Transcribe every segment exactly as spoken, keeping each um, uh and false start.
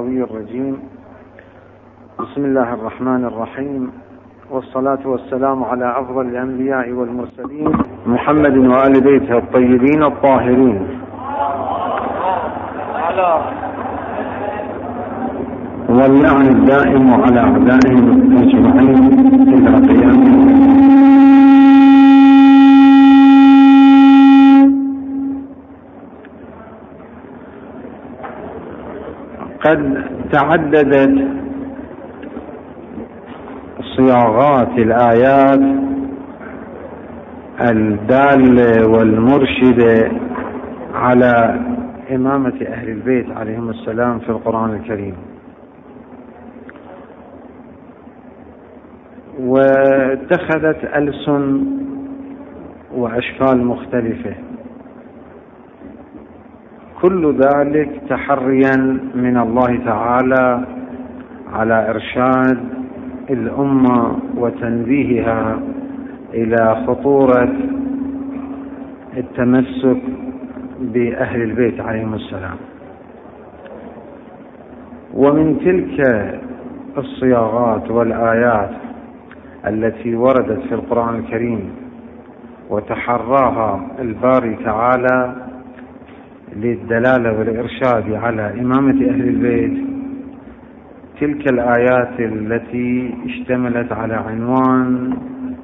الغوي الرجيم. بسم الله الرحمن الرحيم، والصلاة والسلام على أفضل الأنبياء والمرسلين محمد وآل بيته الطيبين الطاهرين، واللعن الدائم على أعدائهم أجمعين إلى قيام الدين. قد تعددت صياغات الآيات الدالة والمرشدة على إمامة أهل البيت عليهم السلام في القرآن الكريم، واتخذت ألسن وأشكال مختلفة، كل ذلك تحريا من الله تعالى على إرشاد الأمة وتنبيهها إلى خطورة التمسك بأهل البيت عليهم السلام. ومن تلك الصياغات والآيات التي وردت في القرآن الكريم وتحراها الباري تعالى للدلالة والإرشاد على إمامة أهل البيت تلك الآيات التي اشتملت على عنوان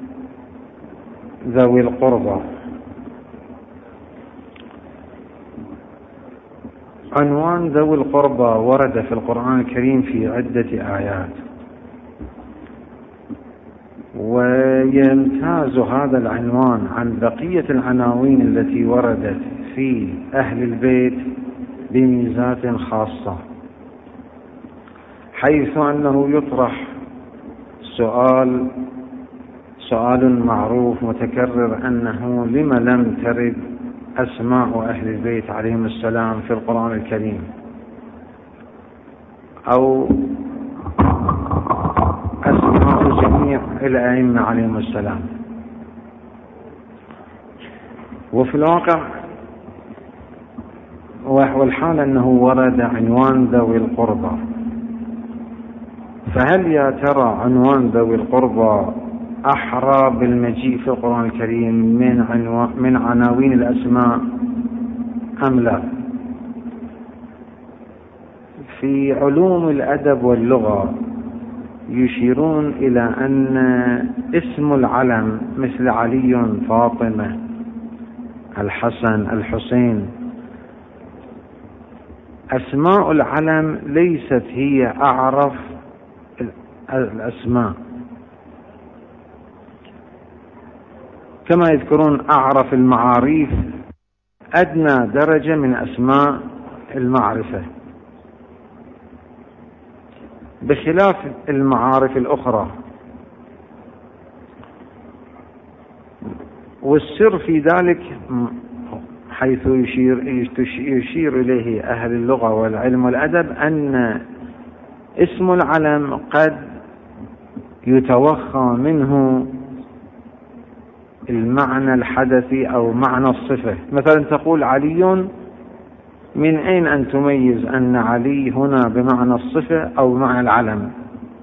ذوي القربى. عنوان ذوي القربى ورد في القرآن الكريم في عدة آيات، ويمتاز هذا العنوان عن بقية العناوين التي وردت في أهل البيت بميزات خاصة، حيث أنه يطرح سؤال سؤال معروف متكرر أنه لم لم ترد أسماء أهل البيت عليهم السلام في القرآن الكريم، أو أسماء جميع الأئمة عليهم السلام. وفي الواقع والحال أنه ورد عنوان ذوي القربى، فهل يا ترى عنوان ذوي القربى أحرى بالمجيء في القرآن الكريم من عنوان من عناوين الأسماء أم لا؟ في علوم الأدب واللغة يشيرون إلى أن اسم العلم مثل علي، فاطمة، الحسن، الحسين، أسماء العلم ليست هي أعرف الأسماء، كما يذكرون أعرف المعاريف أدنى درجة من أسماء المعرفة، بخلاف المعارف الأخرى. والسر في ذلك حيث يشير, يشير إليه أهل اللغة والعلم والأدب أن اسم العلم قد يتوخى منه المعنى الحدثي أو معنى الصفة. مثلا تقول علي، من أين أن تميز أن علي هنا بمعنى الصفة أو بمعنى العلم؟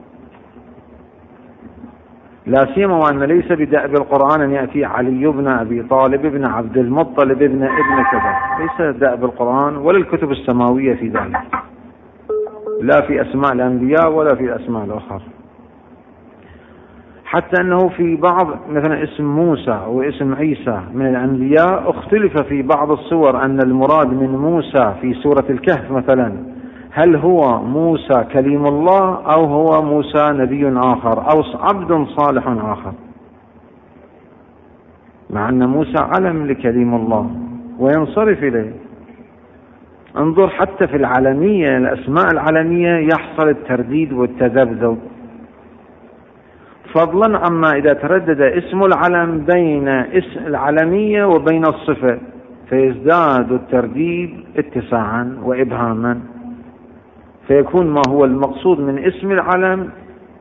لا سيما وأن ليس بدأب القرآن أن يأتي علي بن أبي طالب بن عبد المطلب ابن ابن كذا، ليس دأب القرآن ولا الكتب السماوية في ذلك، لا في أسماء الأنبياء ولا في الأسماء الأخرى. حتى أنه في بعض مثلا اسم موسى واسم عيسى من الأنبياء اختلف في بعض الصور أن المراد من موسى في سورة الكهف مثلا هل هو موسى كليم الله أو هو موسى نبي آخر أو عبد صالح آخر، مع أن موسى علم لكليم الله وينصرف إليه. انظر حتى في العالمية، الأسماء العالمية يحصل الترديد والتذبذب، فضلا عما إذا تردد اسم العلم بين اسم العلمية وبين الصفة فيزداد الترديد اتساعا وإبهاما، فيكون ما هو المقصود من اسم العلم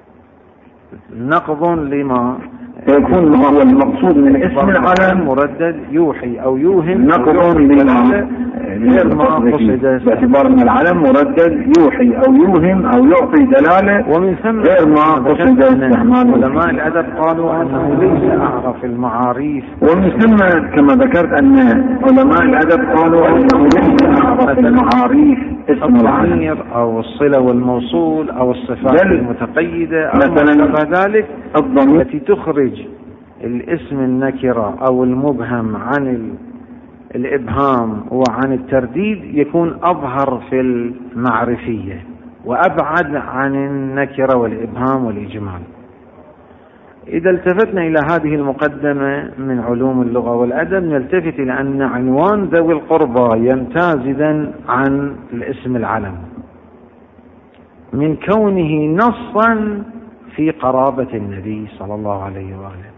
نقض لما يكون ما هو المقصود من اسم العلم مردد يوحي أو يوهم نقض لما غير ما باعتبار ان العلم مردد يوحي او يوهم او يعطي دلاله، ومن ثم غير ما قصد استعمال. علماء الادب قالوا انه ليس اعرف المعاريف. ومن ثم كما ذكرت ان علماء الادب قالوا انه ليس اعرف المعاريف اسم العلم او الصله والموصول او الصفات المتقيده او مثلا ذلك الضمير التي تخرج الاسم النكره او المبهم عن الابهام وعن الترديد يكون اظهر في المعرفيه وابعد عن النكره والابهام والاجمال. إذا التفتنا إلى هذه المقدمة من علوم اللغة والأدب نلتفت إلى أن عنوان ذوي القربى يمتاز إذن عن الاسم العلم من كونه نصا في قرابة النبي صلى الله عليه وآله.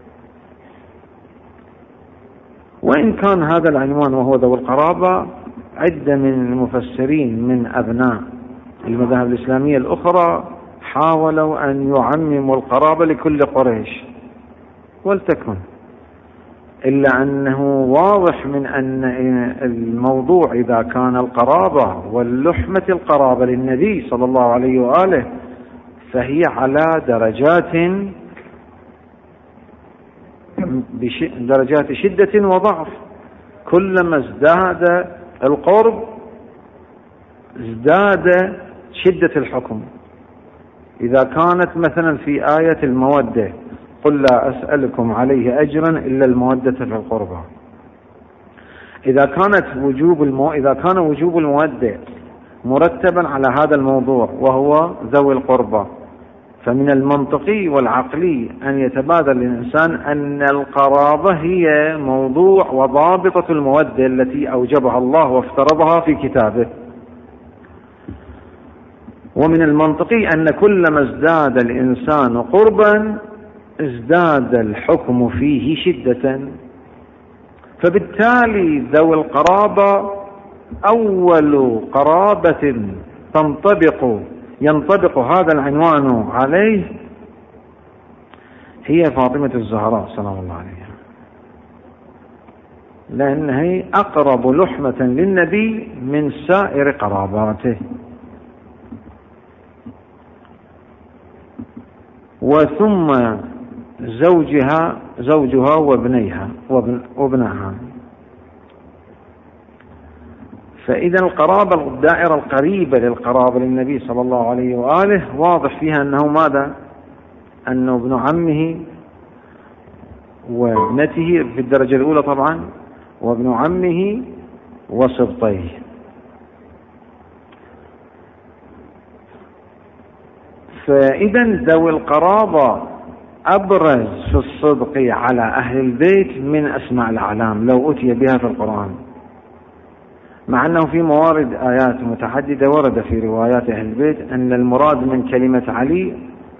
وإن كان هذا العنوان وهو ذوي القرابة عدة من المفسرين من أبناء المذاهب الإسلامية الأخرى حاولوا أن يعمموا القرابة لكل قريش، ولتكن، إلا أنه واضح من أن الموضوع إذا كان القرابة واللحمة القرابة للنبي صلى الله عليه وآله فهي على درجات درجات شدة وضعف. كلما ازداد القرب ازداد شدة الحكم. إذا كانت مثلا في آية المودة قل لا أسألكم عليه أجرا إلا المودة في القربى، إذا كانت وجوب المو... إذا كان وجوب المودة مرتبا على هذا الموضوع وهو ذوي القربى، فمن المنطقي والعقلي أن يتبادر الإنسان أن القرابة هي موضوع وضابطة المودة التي أوجبها الله وافترضها في كتابه. ومن المنطقي أن كلما ازداد الإنسان قربا ازداد الحكم فيه شدة، فبالتالي ذوي القرابة أول قرابة تنطبق ينطبق هذا العنوان عليه هي فاطمة الزهراء سلام الله عليها، لأنها أقرب لحمة للنبي من سائر قراباته. وثم زوجها زوجها وابنيها وابنها. فإذا القرابة الدائرة القريبة للقرابة للنبي صلى الله عليه وآله واضح فيها أنه ماذا؟ أنه ابن عمه وابنته في الدرجة الأولى طبعا، وابن عمه وسبطيه. فإذا ذوي القرابة أبرز في الصدق على أهل البيت من أسماء الأعلام لو أتي بها في القرآن، مع أنه في موارد آيات متعددة ورد في روايات أهل البيت أن المراد من كلمة علي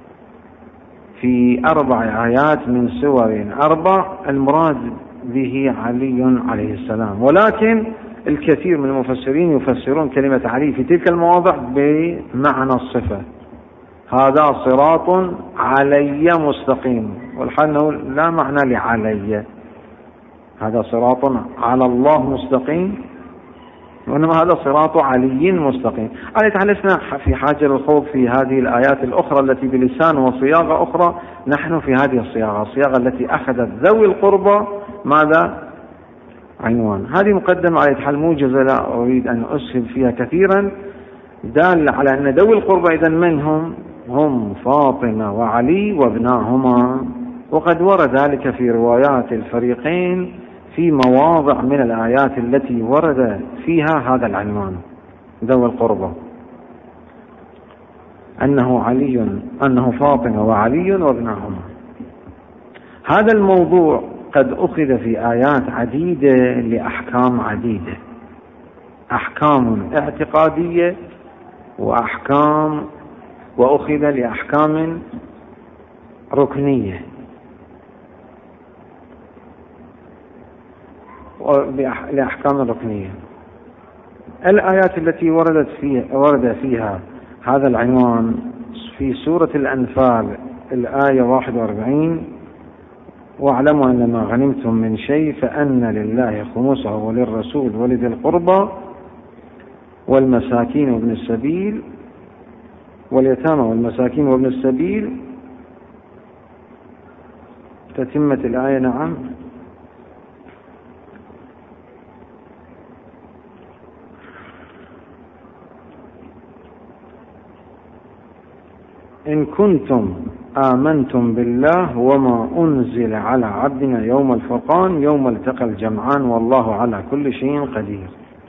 في أربع آيات من سور أربع المراد به علي عليه السلام، ولكن الكثير من المفسرين يفسرون كلمة علي في تلك المواضع بمعنى الصفة، هذا صراط علي مستقيم، والحال أنه لا معنى لعلي، هذا صراط على الله مستقيم، وإنما هذا صراط علي مستقيم. على تعالى لسنا في حاجة للخوض في هذه الآيات الأخرى التي بلسان وصياغة أخرى، نحن في هذه الصياغة، الصياغة التي أخذت ذوي القربى ماذا؟ عنوان. هذه مقدمة على حال موجزة لا أريد أن أسهب فيها كثيرا، دال على أن ذوي القربى إذن من هم؟ هم فاطمة وعلي وابناهما، وقد ورد ذلك في روايات الفريقين في مواضع من الآيات التي ورد فيها هذا العنوان ذوي القربى، أنه علي أنه فاطمة وعلي وابناهما. هذا الموضوع قد أخذ في آيات عديدة لأحكام عديدة، أحكام اعتقادية وأحكام وأخذ لأحكام ركنية لأحكام ركنية. الآيات التي وردت فيها ورد فيها هذا العنوان في سورة الأنفال الآية واحد وأربعين: واعلموا أن ما غنمتم من شيء فأن لله خمسه وللرسول ولذي القربى والمساكين وابن السبيل واليتامى والمساكين وابن السبيل. تتمة الآية. نعم. إن كنتم آمنتم بالله وما أنزل على عبدنا يوم الفرقان يوم التقى الجمعان والله على كل شيء قدير.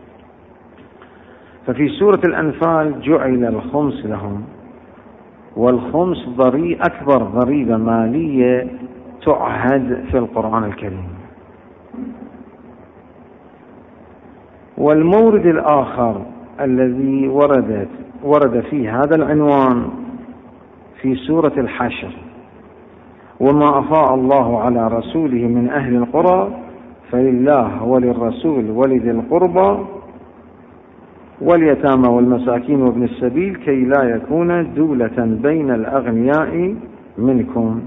ففي سورة الأنفال جعل الخمس لهم، والخمس ضري أكبر ضريبة مالية تعهد في القرآن الكريم. والمورد الآخر الذي وردت ورد فيه هذا العنوان في سورة الحشر: وما أفاء الله على رسوله من أهل القرى فلله وللرسول ولذي القربى واليتامى والمساكين وابن السبيل كي لا يكون دولة بين الأغنياء منكم.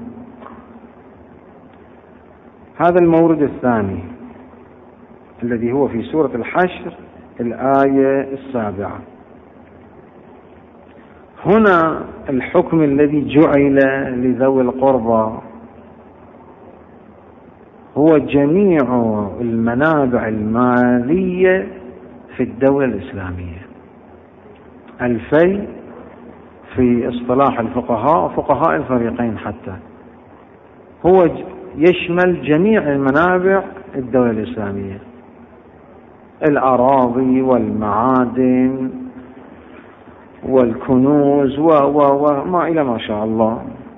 هذا المورد الثاني الذي هو في سورة الحشر الآية السابعة. هنا الحكم الذي جعل لذوي القربى هو جميع المنابع المالية في الدولة الإسلامية. الفي في اصطلاح الفقهاء فقهاء الفريقين حتى هو يشمل جميع المنابع الدولة الإسلامية: الأراضي والمعادن والكنوز وما إلى ما شاء الله.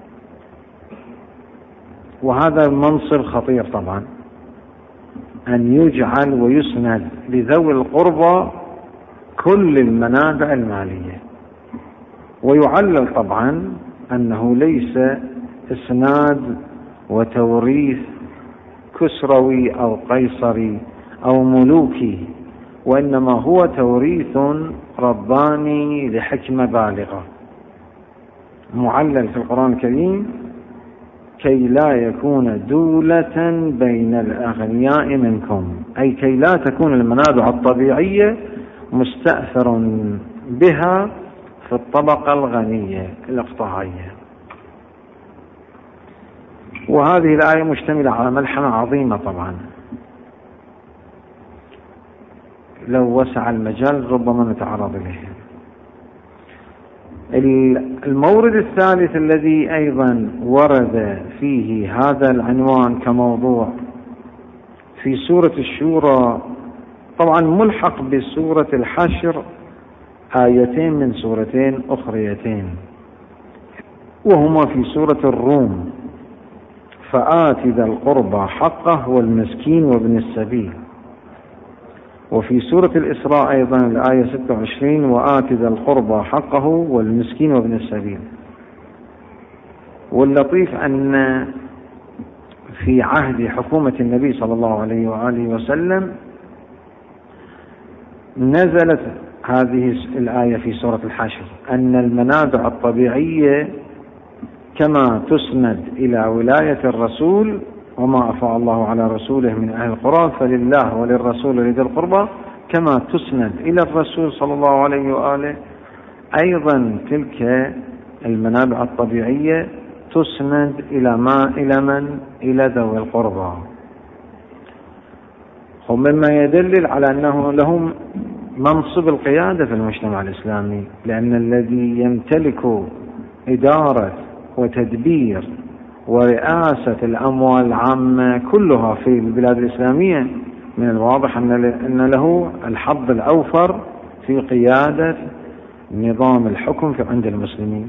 وهذا منصب خطير طبعا، أن يجعل ويسند لذوي القربى كل المنابع المالية. ويعلل طبعا أنه ليس إسناد وتوريث كسروي أو قيصري أو ملوكي، وإنما هو توريث رباني لحكمة بالغة معلل في القرآن الكريم كي لا يكون دولة بين الأغنياء منكم، أي كي لا تكون المنابع الطبيعية مستأثر بها في الطبقة الغنية الإقطاعية. وهذه الآية مشتملة على ملحمة عظيمة طبعا، لو وسع المجال ربما نتعرض إليه. المورد الثالث الذي أيضا ورد فيه هذا العنوان كموضوع في سورة الشورى، طبعا ملحق بسورة الحشر آيتين من سورتين أخريتين، وهما في سورة الروم: فآت ذا القربى حقه والمسكين وابن السبيل. وفي سورة الإسراء أيضا الآية ستة وعشرين: وآت ذا القربى حقه والمسكين وابن السبيل. واللطيف أن في عهد حكومة النبي صلى الله عليه وآله وسلم نزلت هذه الآية في سورة الحشر، أن المنابع الطبيعية كما تسند إلى ولاية الرسول: وما أفاء الله على رسوله من أهل القرى فلله وللرسول ولذي القربى، كما تسند إلى الرسول صلى الله عليه وآله، أيضا تلك المنابع الطبيعية تسند إلى ما إلى من إلى ذوي القربى. هم مما يدلل على أنه لهم منصب القيادة في المجتمع الإسلامي، لأن الذي يمتلك إدارة وتدبير ورئاسة الأموال العامة كلها في البلاد الإسلامية من الواضح أن له الحظ الأوفر في قيادة نظام الحكم في عند المسلمين.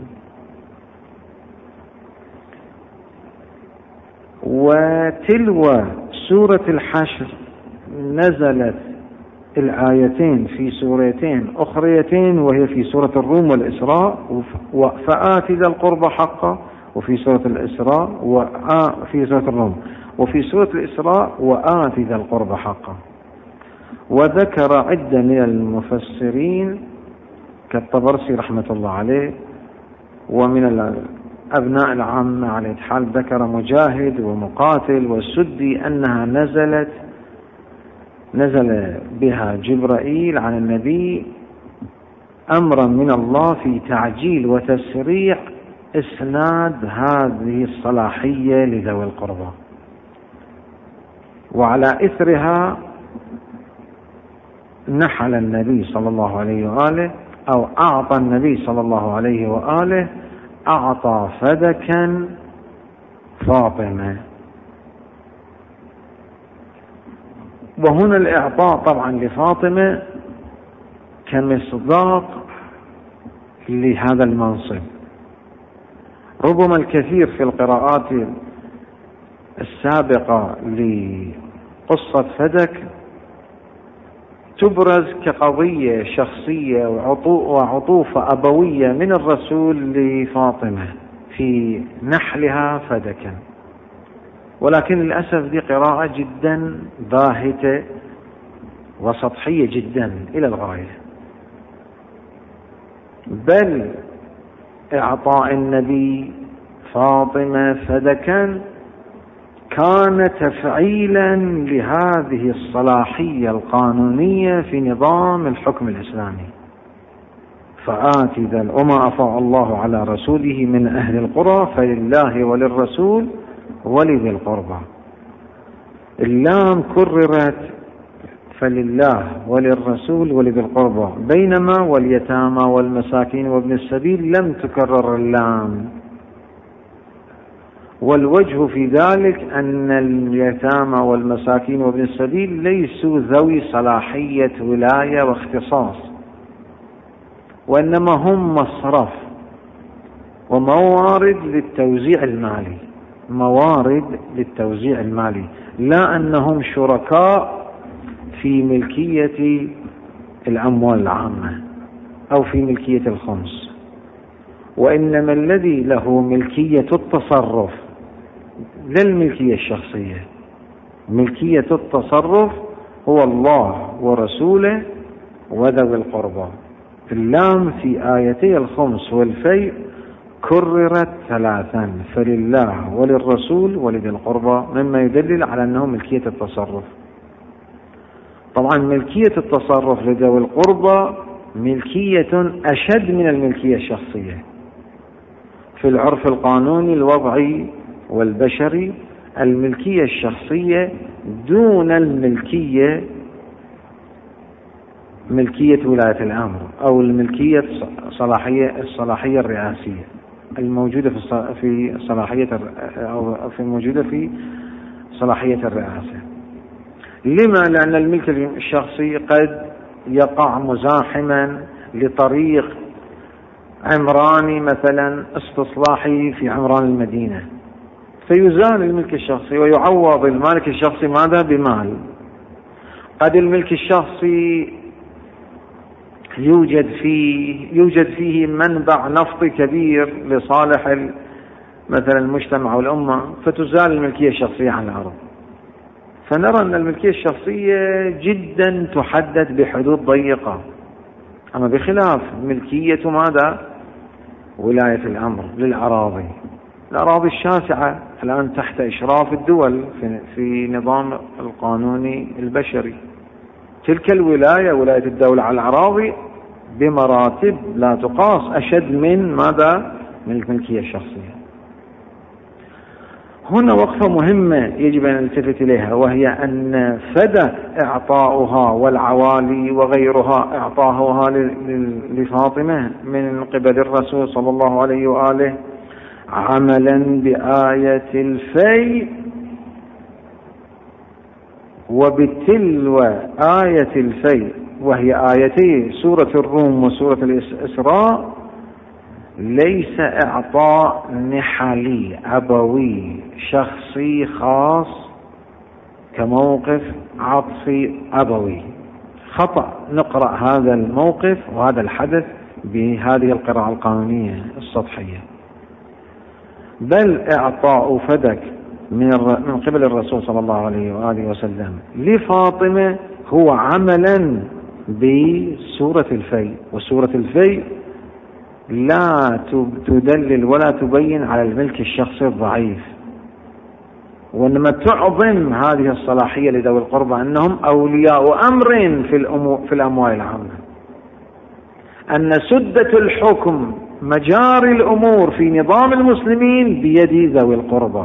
وتلو سورة الحشر نزلت الآيتين في سورتين أخريتين، وهي في سورة الروم والإسراء: فآت ذا القربى حقه، وفي سورة الإسراء وفي سورة الروم، وفي سورة الإسراء وآت ذا القربى حقه. وذكر عدة من المفسرين كالطبرسي رحمة الله عليه، ومن أبناء العامة على الحال ذكر مجاهد ومقاتل والسدي أنها نزلت نزل بها جبرائيل عن النبي أمرا من الله في تعجيل وتسريع إسناد هذه الصلاحية لذوي القربى. وعلى إثرها نحل النبي صلى الله عليه وآله أو أعطى النبي صلى الله عليه وآله أعطى فدكا فاطمة. وهنا الإعطاء طبعا لفاطمة كمصداق لهذا المنصب. ربما الكثير في القراءات السابقة لقصة فدك تبرز كقضية شخصية وعطوفة أبوية من الرسول لفاطمة في نحلها فدكا، ولكن للأسف دي قراءة جدا باهتة وسطحية جدا إلى الغاية. بل إعطاء النبي فاطمة فدكا كان تفعيلا لهذه الصلاحية القانونية في نظام الحكم الإسلامي. فآت ذا وما أفاء الله على رسوله من أهل القرى فلله وللرسول ولذي القربى. اللام كررت فلله وللرسول ولذي القربى، بينما واليتامى والمساكين وابن السبيل لم تكرر اللام. والوجه في ذلك أن اليتامى والمساكين وابن السبيل ليسوا ذوي صلاحية ولاية واختصاص، وإنما هم مصرف وموارد للتوزيع المالي، موارد للتوزيع المالي، لا أنهم شركاء في ملكية الأموال العامة أو في ملكية الخمس. وإنما الذي له ملكية التصرف لا الملكية الشخصية، ملكية التصرف هو الله ورسوله وذوي القربى. اللام في آيتي الخمس والفيء كررت ثلاثا، فلله وللرسول ولذي القربى، مما يدلل على أنه ملكية التصرف. طبعا ملكية التصرف لذوي القربى ملكية أشد من الملكية الشخصية. في العرف القانوني الوضعي والبشري الملكية الشخصية دون الملكية ملكية ولاية الأمر أو الملكية الصلاحية الصلاحية الرئاسية الموجودة في في صلاحية أو في موجودة في صلاحية الرئاسة. لما؟ لأن الملك الشخصي قد يقع مزاحما لطريق عمراني مثلا استصلاحي في عمران المدينة، فيزال الملك الشخصي ويعوض المالك الشخصي ماذا؟ بمال. قد الملك الشخصي يوجد فيه يوجد فيه منبع نفطي كبير لصالح مثلا المجتمع والأمة، فتزال الملكية الشخصية عن الأرض. فنرى أن الملكية الشخصية جدا تحدد بحدود ضيقة، أما بخلاف ملكية ماذا؟ ولاية الأمر للأراضي. الأراضي الشاسعة الآن تحت إشراف الدول في, في نظام القانوني البشري. تلك الولاية ولاية الدولة على الأراضي بمراتب لا تقاس أشد من ماذا؟ من الملكية الشخصية. هنا وقفة مهمة يجب أن نلتفت إليها، وهي أن فدك إعطاؤها والعوالي وغيرها إعطاؤها لفاطمة من قبل الرسول صلى الله عليه وآله عملا بآية الفيء وبتلو آية الفيء، وهي آيتي سورة الروم وسورة الإسراء، ليس إعطاء نحلي أبوي شخصي خاص كموقف عطفي أبوي. خطأ نقرأ هذا الموقف وهذا الحدث بهذه القراءة القانونية السطحية، بل إعطاء فدك من من قبل الرسول صلى الله عليه وآله وسلم لفاطمة هو عملا بسورة الفيء. وسورة الفيء لا تدلل ولا تبين على الملك الشخصي الضعيف، وإنما تعظم هذه الصلاحية لذوي القربى أنهم أولياء أمر في في الأموال العامة. أن سدة الحكم مجاري الأمور في نظام المسلمين بيد ذوي القربى.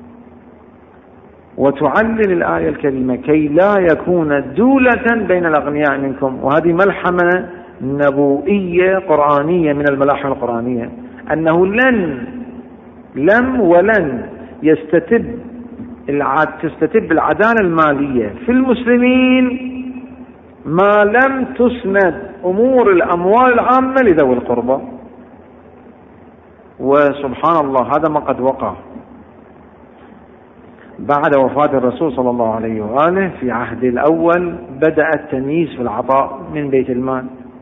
وتعلل الآية الكريمة كي لا يكون دولة بين الأغنياء منكم، وهذه ملحمة نبوئية قرآنية من الملاحم القرآنية، أنه لن لم ولن يستتب تستتب العدالة المالية في المسلمين ما لم تسند أمور الأموال العامة لذوي القربى. وسبحان الله هذا ما قد وقع بعد وفاة الرسول صلى الله عليه وآله. في عهد الأول بدأ التمييز في العطاء من بيت المال،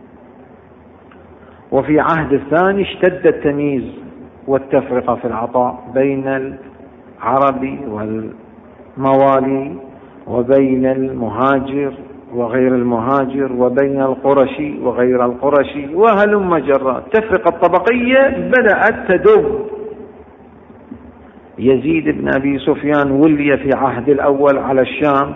وفي عهد الثاني اشتد التمييز والتفرقة في العطاء بين العربي والموالي وبين المهاجر وغير المهاجر وبين القرشي وغير القرشي وهلم جرا. التفرقة الطبقية بدأت تدب. يزيد بن أبي سفيان ولي في عهد الأول على الشام،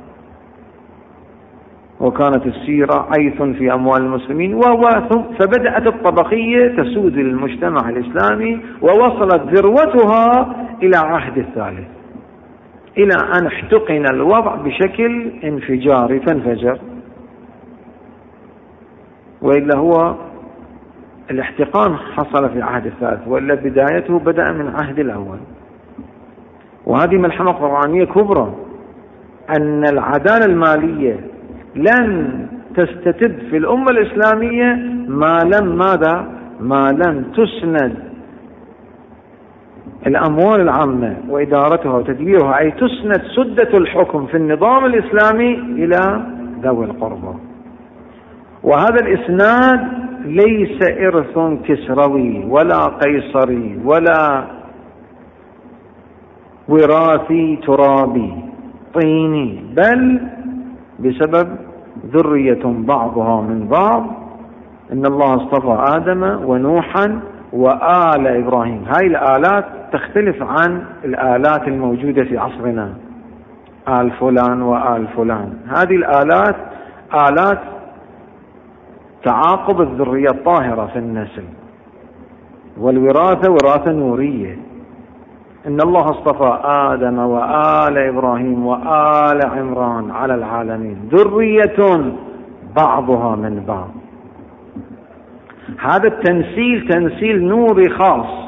وكانت السيرة عيث في أموال المسلمين، فبدأت الطبقية تسود المجتمع الإسلامي، ووصلت ذروتها إلى عهد الثالث، إلى أن احتقن الوضع بشكل انفجاري فانفجر. وإلا هو الاحتقان حصل في عهد الثالث، وإلا بدايته بدأ من عهد الأول. وهذه ملحمة قرآنية كبرى، أن العدالة المالية لن تستتب في الأمة الإسلامية ما لم ماذا ما لم تسند الأموال العامة وإدارتها وتدبيرها، أي تسند سدة الحكم في النظام الإسلامي إلى ذوي القربى. وهذا الإسناد ليس إرث كسروي ولا قيصري ولا وراثي ترابي طيني، بل بسبب ذرية بعضها من بعض. إن الله اصطفى آدم ونوحا وآل إبراهيم. هاي الآلات تختلف عن الآلات الموجودة في عصرنا، آل فلان وآل فلان. هذه الآلات آلات تعاقب الذرية الطاهرة في النسل، والوراثة وراثة نورية. إن الله اصطفى آدم وآل إبراهيم وآل عمران على العالمين، ذرية بعضها من بعض. هذا التنسيل تنسيل نوري خاص.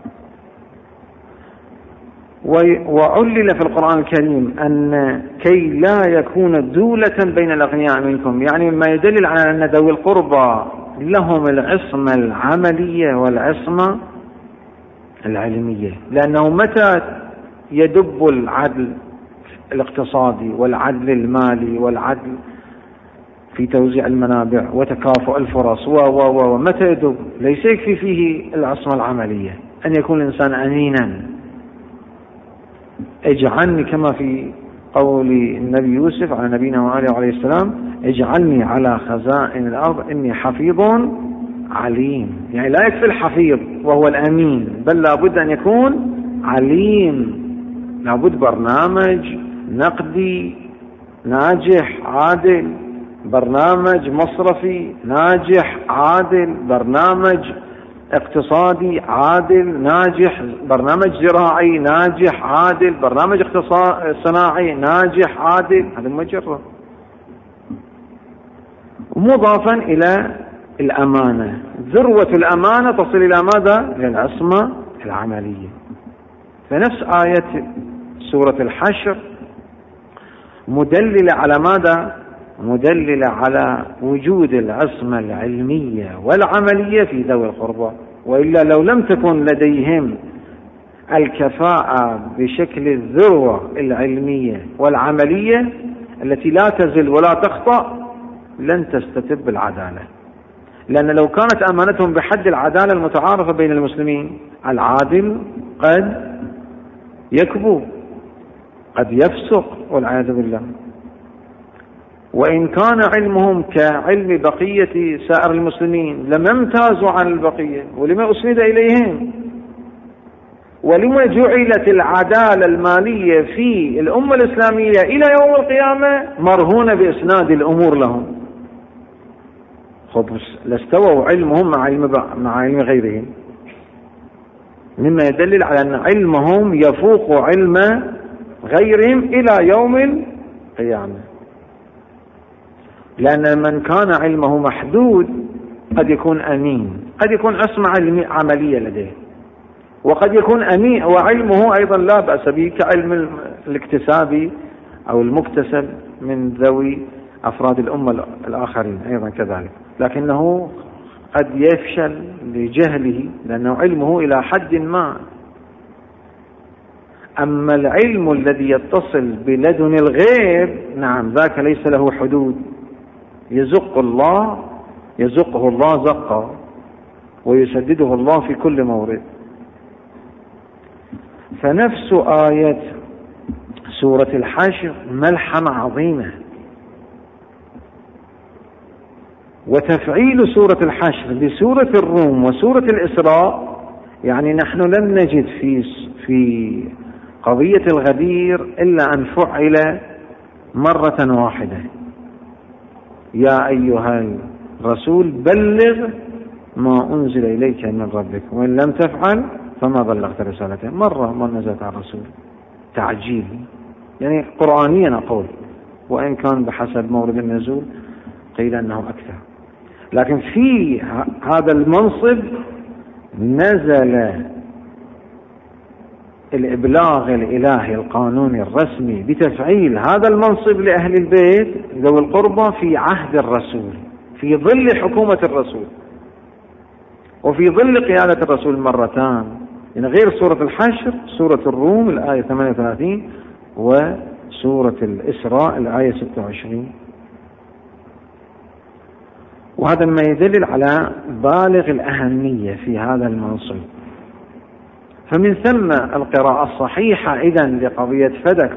وعلل في القرآن الكريم أن كي لا يكون دولة بين الأغنياء منكم، يعني ما يدلل على أن ذوي القربى لهم العصمة العملية والعصمة العلمية، لأنه متى يدب العدل الاقتصادي والعدل المالي والعدل في توزيع المنابع وتكافؤ الفرص و و و متى يدب؟ ليس يكفي فيه العصمة العملية، أن يكون الإنسان أمينا. اجعلني كما في قول النبي يوسف على نبينا وآله عليه السلام: اجعلني على خزائن الأرض إني حفيظ عليم. يعني لا يكفي الحفيظ وهو الأمين، بل لابد أن يكون عليم. لابد برنامج نقدي ناجح عادل، برنامج مصرفي ناجح عادل، برنامج اقتصادي عادل ناجح، برنامج زراعي ناجح عادل، برنامج اقتصادي صناعي ناجح عادل. هذا مجرد. مضافا إلى الأمانة، ذروة الأمانة تصل إلى ماذا؟ إلى العصمة العملية. فنفس آية سورة الحشر مدللة على ماذا؟ مدللة على وجود العصمة العلمية والعملية في ذوي القربى. وإلا لو لم تكن لديهم الكفاءة بشكل الذروة العلمية والعملية التي لا تزل ولا تخطأ، لن تستتب العدالة. لأن لو كانت أمانتهم بحد العدالة المتعارفة بين المسلمين، العادل قد يكبو قد يفسق والعياذ بالله. وإن كان علمهم كعلم بقية سائر المسلمين لم يمتازوا عن البقية. ولما أسند إليهم؟ ولما جعلت العدالة المالية في الأمة الإسلامية إلى يوم القيامة مرهونة بإسناد الأمور لهم؟ خب لاستووا علمهم مع علم, مع علم غيرهم، مما يدلل على أن علمهم يفوق علم غيرهم إلى يوم القيامة، لأن من كان علمه محدود قد يكون أمين، قد يكون أسمع عملية لديه، وقد يكون أمين وعلمه أيضا لا بأس به كعلم الاكتسابي أو المكتسب من ذوي أفراد الأمة الآخرين أيضا كذلك، لكنه قد يفشل لجهله لأنه علمه إلى حد ما. أما العلم الذي يتصل بلدن الغيب نعم ذاك ليس له حدود، يزق الله يزقه الله زقا ويسدده الله في كل مورد. فنفس آية سورة الحشر ملحمة عظيمة، وتفعيل سورة الحشر بسورة الروم وسورة الإسراء يعني نحن لم نجد في في قضية الغدير إلا أن فعل مرة واحدة، يا أيها الرسول بلغ ما أنزل إليك من ربك وإن لم تفعل فما بلغت رسالته، مرة ما نزلت على الرسول، تعجيل يعني قرآنيا أقول، وإن كان بحسب مورد النزول قيل أنه أكثر. لكن في هذا المنصب نزل الإبلاغ الإلهي القانوني الرسمي بتفعيل هذا المنصب لأهل البيت ذوي القربى في عهد الرسول، في ظل حكومة الرسول، وفي ظل قيادة الرسول مرتان، يعني غير سورة الحشر سورة الروم الآية ثمانية وثلاثين وسورة الإسراء الآية ستة وعشرين. وهذا ما يدل على بالغ الأهمية في هذا المنصب. فمن ثم القراءة الصحيحة إذن لقضية فدك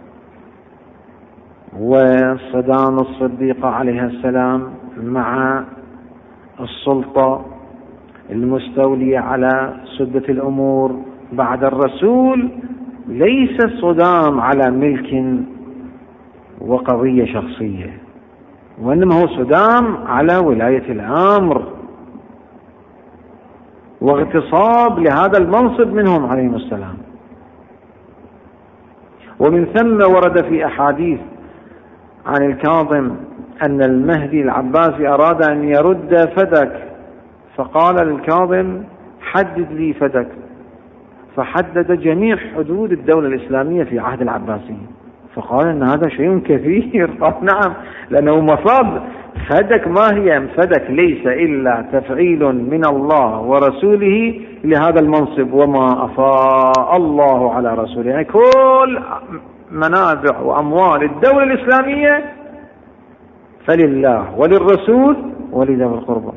وصدام الصديقة عليها السلام مع السلطة المستولية على سدة الأمور بعد الرسول ليس صدام على ملك وقضية شخصية، وإنما هو صدام على ولاية الأمر واغتصاب لهذا المنصب منهم عليهم السلام. ومن ثم ورد في أحاديث عن الكاظم أن المهدي العباسي أراد أن يرد فدك، فقال للكاظم حدد لي فدك، فحدد جميع حدود الدولة الإسلامية في عهد العباسي، فقال أن هذا شيء كثير. قال نعم، لأنه مصاب فدك ما هي فدك ليس إلا تفعيل من الله ورسوله لهذا المنصب، وما أفاء الله على رسوله، يعني كل منابع وأموال الدولة الإسلامية فلله وللرسول ولذوي القربى.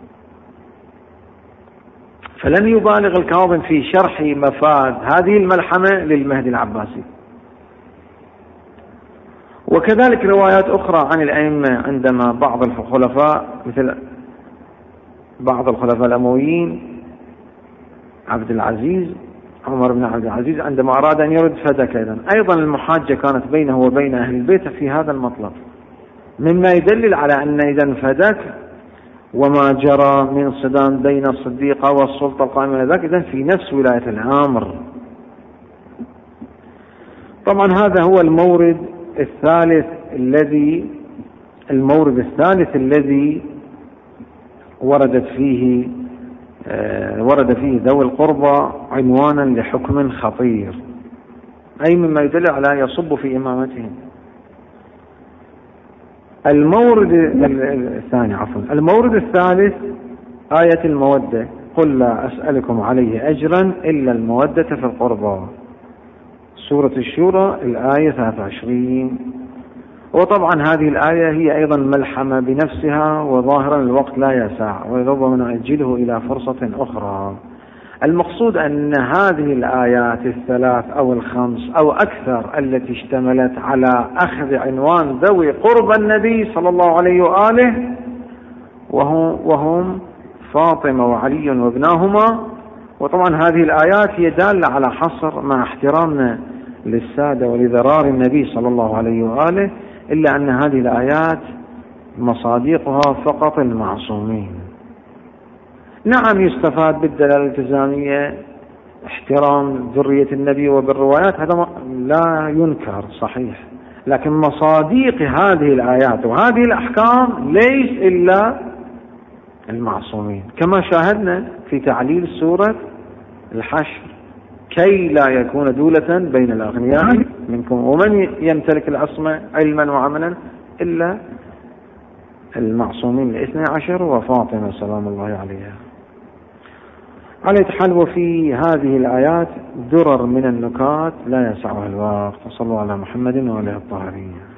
فلم يبالغ الكاظم في شرح مفاد هذه الملحمة للمهدي العباسي. وكذلك روايات أخرى عن الأئمة عندما بعض الخلفاء مثل بعض الخلفاء الأمويين عبد العزيز عمر بن عبد العزيز عندما أراد أن يرد فدك أيضا أيضا المحاجة كانت بينه وبين أهل البيت في هذا المطلب، مما يدلل على أن إذن فدك وما جرى من صدام بين الصديقة والسلطة القائمة ذاك إذن في نفس ولاية الأمر. طبعا هذا هو المورد الثالث الذي المورد الثالث الذي وردت فيه آه ورد فيه ذوي القربى عنوانا لحكم خطير، أي مما يدل على يصب في إمامتهم. المورد الثاني عفوا المورد الثالث آية المودة، قل لا أسألكم عليه أجرا إلا المودة في القربى، سورة الشورى الآية ثلاثة وعشرين. وطبعا هذه الآية هي أيضا ملحمة بنفسها، وظاهرا الوقت لا يسع وربما نؤجله إلى فرصة أخرى. المقصود أن هذه الآيات الثلاث أو الخمس أو أكثر التي اشتملت على أخذ عنوان ذوي قرب النبي صلى الله عليه وآله وهم, وهم فاطمة وعلي وابناهما. وطبعا هذه الآيات هي دالة على حصر مع احترامنا للسادة ولذرار النبي صلى الله عليه وآله، إلا أن هذه الآيات مصادقها فقط المعصومين. نعم يستفاد بالدلالة الالتزامية احترام ذرية النبي وبالروايات، هذا لا ينكر صحيح، لكن مصادق هذه الآيات وهذه الأحكام ليس إلا المعصومين، كما شاهدنا في تعليل سورة الحشر: كي لا يكون دولة بين الأغنياء منكم ومن يمتلك العصمة علما وعملا إلا المعصومين الاثنى عشر وفاطمة سلام الله عليها. على حال وفي هذه الآيات درر من النكات لا يسعها الوقت. صلوا على محمد وعلى الطاهرين.